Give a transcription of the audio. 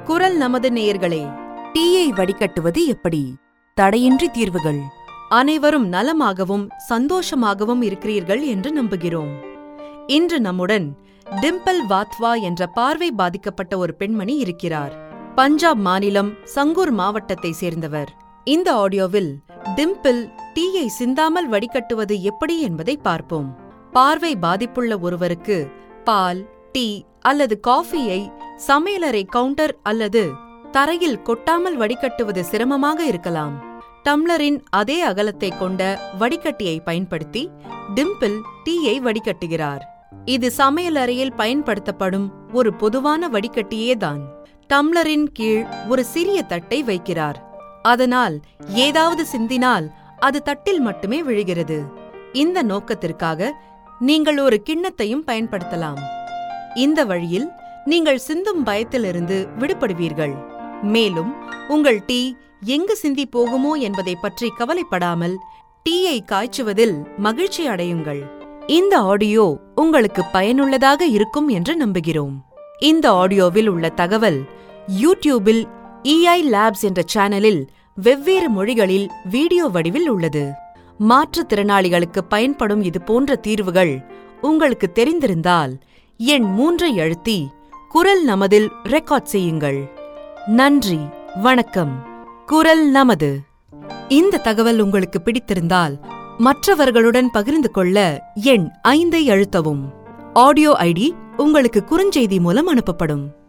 குரல் நமது நேயர்களே, டீயை வடிகட்டுவது எப்படி? தடையின்றி தீர்வுகள். அனைவரும் நலமாகவும் சந்தோஷமாகவும் இருக்கிறீர்கள் என்று நம்புகிறோம். இன்று நம்முடன் டிம்பிள் வாத்வா என்ற பார்வை பாதிக்கப்பட்ட ஒரு பெண்மணி இருக்கிறார். பஞ்சாப் மாநிலம் சங்கூர் மாவட்டத்தை சேர்ந்தவர். இந்த ஆடியோவில் டிம்பிள் டீயை சிந்தாமல் வடிகட்டுவது எப்படி என்பதை பார்ப்போம். பார்வை பாதிப்புள்ள ஒருவருக்கு பால், டீ அல்லது காஃபியை சமையலறை கவுண்டர் அல்லது தரையில் கொட்டாமல் வடிகட்டுவது சிரமமாக இருக்கலாம். டம்ளரின் அதே அகலத்தை கொண்ட வடிகட்டியை பயன்படுத்தி டிம்பிள் டீயை வடிகட்டுகிறார். இது சமையலறையில் பயன்படுத்தப்படும் ஒரு பொதுவான வடிகட்டியேதான். டம்ளரின் கீழ் ஒரு சிறிய தட்டை வைக்கிறார். அதனால் ஏதாவது சிந்தினால் அது தட்டில் மட்டுமே விழுகிறது. இந்த நோக்கத்திற்காக நீங்கள் ஒரு கிண்ணத்தையும் பயன்படுத்தலாம். இந்த வழியில் நீங்கள் சிந்தும் பயத்திலிருந்து விடுபடுவீர்கள். மேலும் உங்கள் டீ எங்கு சிந்தி போகுமோ என்பதை பற்றி கவலைப்படாமல் டீயை காய்ச்சுவதில் மகிழ்ச்சி அடையுங்கள். இந்த ஆடியோ உங்களுக்கு பயனுள்ளதாக இருக்கும் என்று நம்புகிறோம். இந்த ஆடியோவில் உள்ள தகவல் யூடியூபில் EI லேப்ஸ் என்ற சேனலில் வெவ்வேறு மொழிகளில் வீடியோ வடிவில் உள்ளது. மாற்றுத்திறனாளிகளுக்கு பயன்படும் இது போன்ற தீர்வுகள் உங்களுக்கு தெரிந்திருந்தால் எண் 3 அழுத்தி குரல் நமதில் ரெக்கார்ட் செய்யுங்கள். நன்றி, வணக்கம். குரல் நமது. இந்த தகவல் உங்களுக்கு பிடித்திருந்தால் மற்றவர்களுடன் பகிர்ந்து கொள்ள எண் 5 அழுத்தவும். ஆடியோ ஐடி உங்களுக்கு குறுஞ்செய்தி மூலம் அனுப்பப்படும்.